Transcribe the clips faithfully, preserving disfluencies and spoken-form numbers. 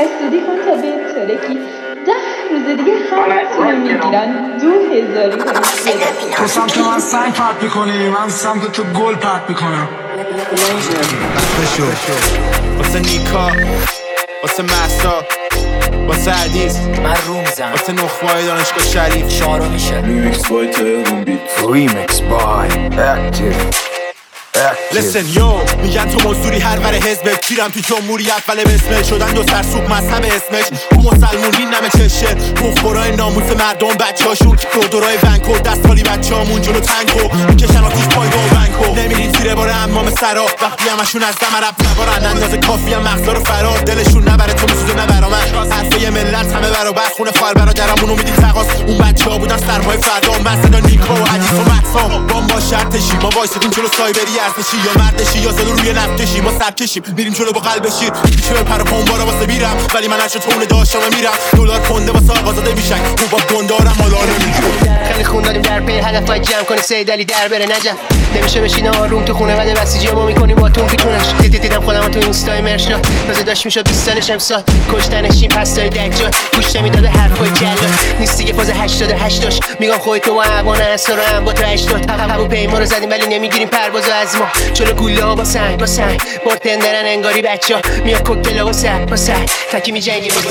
حسودی کن تا به ترکی ده روز دیگه همه میگیرن دو هزاری کنی. تو سمت من سنگ پرت میکنی، من سمت تو گل پرت میکنم. بشو واسه نیکا، واسه محسا، واسه عدیز، من رو میزنم واسه نخبای دانشگاه شریف. شارو میشه ریمیکس بای تهران بیت. ریمیکس بای اکتیو. لسن یو میگن تو مزدوری هر ور حزبت، کیرم تو جمهوریت ولی به اسمت شدن دو سرسوب مذهب اسمش. تو مسلمون این نمه چشه مخبرای ناموس مردم بچه‌هاشون دور دورای ونکو دستالی بچه‌هامون جلو تنکو میکشن آتیش پایگاه و ونکو. نمیرین زیر بار امام سرا وقتی همشون از دم رب نبارن اندازه کافی هم مغزا رو فرار دلشون نبره تو میسوزه نبرا من حرفه ملت همه برابر خونه خواهر برادرمونو میدید تقاس. اون بچه‌ها بودن سرمایه فردا من صدا نیکا و عدیس و مکسا با ما شرطشی ما وایسادیم جلو سایبری ارزشی یا مردشی یا زلو روی نفتشی. ما سر کشیم میریم جلو با قلب شیر پیچه به پر پون بارا واسه میرم ولی من هرچه تونه داشتم میرم دلار کنده واسه آقازاده میشن رو با گندارم حالا نمیگم. خیلی خون داریم در پی هدف جمع کنی سید علی در بره نجم نمیشه بشینه آروم تو خونه ولی بسیجی ما میکنیم با تون پیتونش. دیدی دیدم خودم تو اینستای مرشنا تازه داشت میشد بیست سالش امسال کشتنشی پستای دجال گوش نمیداده حرفای جلال نیست دیگه فاز هشتاد و هشت داشت میگم خودت تو عوان انصار و هم با تو هشتاد هواپیما رو زدیم ولی نمیگیریم پروازو از ما چلو گوله ها با سنگ با سنگ بارتندرن انگاری بچه ها میاد کوکتلا با سر با سر تکی میجنگی با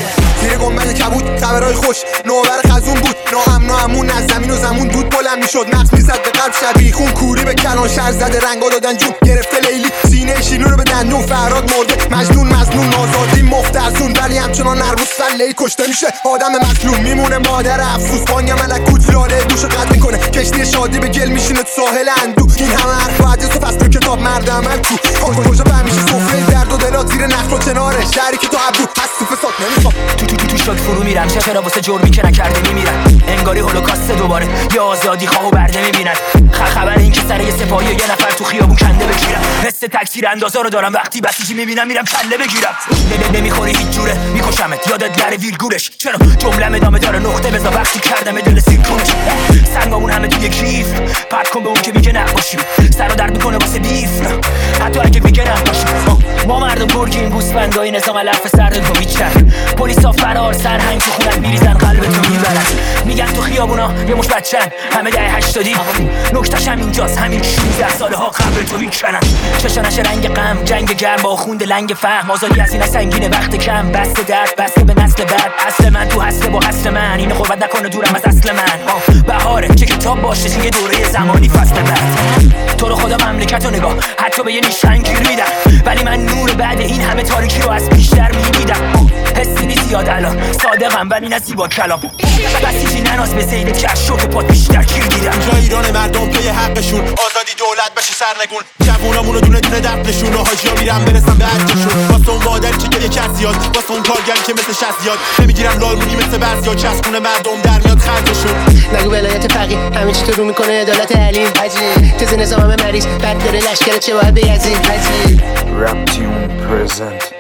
زیر گنبد کبود خبرهای خوش نوبر خزون بود ناامن نامون از زمین و زمون دود بلند میشد نقص میزد به قلب شبیه خون کوری به کلان شهر زده رنگا دادن جون گرفته لیلی سینه شیرین رو به دندون فراد مرده مجنون مظنون آزادی مفترزون ولی همچنان هر روز سله کشته میشه آدم مظلوم میمونه مادر افسوس بانگ ملکوت لاله دوشو قطع میکنه کشتی شادی به گل میشینه تو ساحل اندو این همه حرف عجز و فصل کتاب مرد عمل کو کجا فهمیشه سفره درد و دلات زیر نخل و کناره شهری که تو ابرو هست تو فساد نمیخوام تو تو تو تو شد فرو میرم چرا واسه جرمی که نکرده میمیرن انگاری هولوکاست دوباره یا آزادی خواه و برده میبینن خبر این که سر یه سپاهی یه نفر تو خیابون کنده بگیرم حس تکثیر اندازا رو دارم وقتی بسیجی میبینم میرم کله بگیرم نمیخوری هیچ جوره میکشمت یادت نره ویرگولش چرا جمله‌م ادامه داره نقطه بذار وقتی کردم دل سیرکونش سنگامون همه توی کیف پرت کن به اون که میگه نباشیم سر رو درد میکنه واسه بیف حتی اگه میگه نباشیم ما مردم گرگیم گوسفندای نظام علف سرد تو میچرن پلیسا فرار سرهنگ تو خونت میریزن قلبتو میبرن میگن تو خیابونا یه مش بچن همه ده هشتادی نکتش هم اینجاست همین شونزده ساله ها قبل تو میکنن چشانش رنگ غم جنگ گرم با خونده لنگ فهم آزادی از این سنگین وقت کم بسته درد بسته به نسل بعد اصل من تو هسته با اصل من اینو قوت نکنه دورم از اصل من بهاره چه کتاب باشه توی دوره زمانی فصل بعد تو رو خدا مملکتو نگاه حتی به یه نیشن گیر میدم ولی من نور بعد این همه تاریکی رو از بیشتر میدیدم حسی نیست یاد الان صادقم ولی نه زیبا کلام بسیجی نناز به زیده کش شو که پات بیشتر گیر دیدم اینجا ایران مردم پی حقشون آزادی دولت بشه سرنگون جوونامونو دونه دونه دردشون و حاجیا میرن برسن به عجشون واسه اون مادر که گریه کس یاد واسه اون کارگر که مثل شست یاد نمیگیرن لالمونی مثل بعضیا چسبونه مردم در میاد خرجشون نگو ولایت فقیه همه چی تو رو میکنه عدالت علیم حجی تز نظام همه مریض بعد داره لشکر چه باید بیازی حجی رپ تیون پرزنت